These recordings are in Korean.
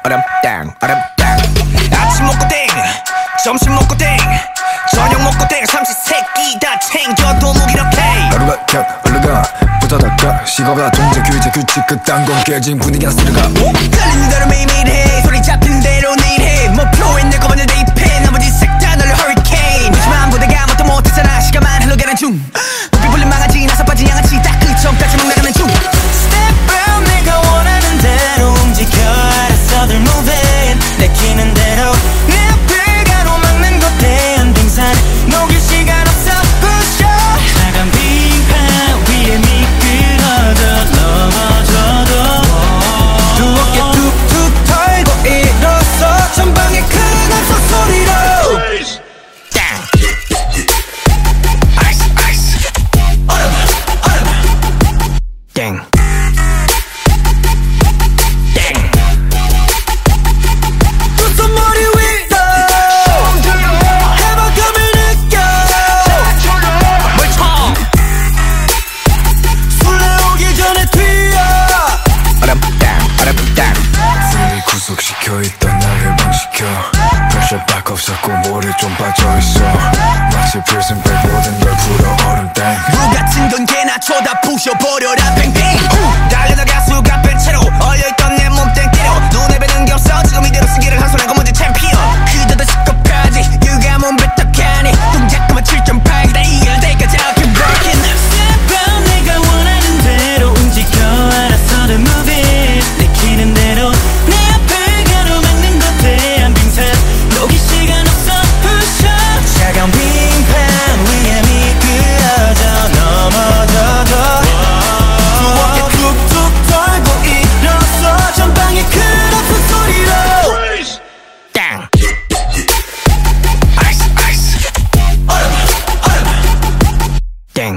얼음땅 아침 먹고 땡 점심 먹고 땡 저녁 먹고 땡 삼시세끼 다 챙겨도 무기력해 하루가 켜 올라가 부다닥가 식어가 동작 규제 규칙 그딴 건 깨진 분위기나 쓸어가 걸리는 대로 매일매일 해 소리 잡히는 대로 내일 해 목표에 내 거만을 대입해 나머지 색 다 널려 허리케인 무심한 부대가 뭣도 못했잖아 시간만 흘러가는 중 높이 불린 망아지 나서 빠진 양아치 딱 그 점까지 막 나가는 중 Step out 내가 원하는 대로 움직여 알았어들 moving 내키는 대로 내 앞을 가로막는 거대한 빙산 녹일 시간 없어 push up 차가운 빙판 위에 미끄러져 넘어져도 두 어깨 툭툭 털고 일어서 전방에 큰 함성 소리로 땅 아이스 아이스 얼음 땡 구속시켜있던 날 해방시켜 프레셔 박 없었고 모래 좀 빠져있어 마치 prison break 모든 걸 풀어 얼음땡 물 같은 건 개나 쳐다 부셔버려라 팽팽 달려나가 수가 뺀 채로 얼려있던 내 몸땡 때려 눈에 뵈는 게 없어 지금 이대로 승기를 한 손에 거머쥔 챔피언 그저도 시겁하지 유가 몸 뱉어가니 동작 그만 7.8 다 이길 때까지 I'll keep working Step out 내가 원하는 대로 움직여 알아서들 moving 내키는 대로 내 앞을 가로막는 거대한 빙산 녹일 시간 없어 push up 차가운 빙판 위에 미끄러져 넘어져도 두 어깨 툭툭 털고 일어서 전방에 큰 아픈 소리로 땅 아이스 아이스 얼음 땡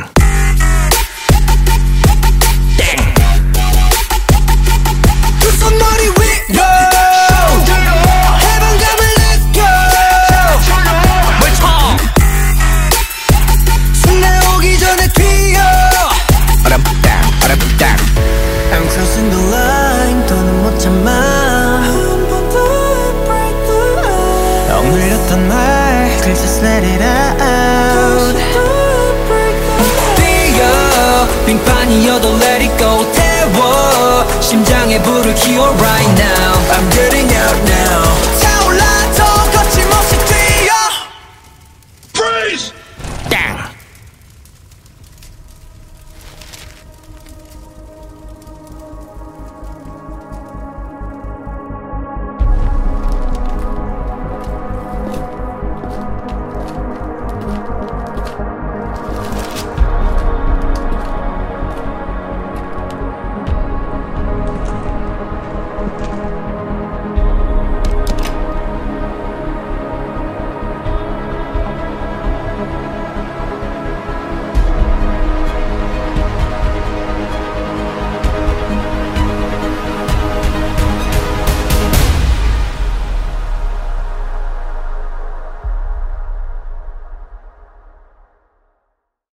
두 손머리 위로 해방감을 느껴 물총 순간 오기 전에 튀어 얼음땅 I'm crossing the line 더는 못 참아 한 번 더 break the ice 억눌렸던 말 Please just let it out 뛰어 빙판이어도 let it go 태워 심장에 불을 키워 right now I'm getting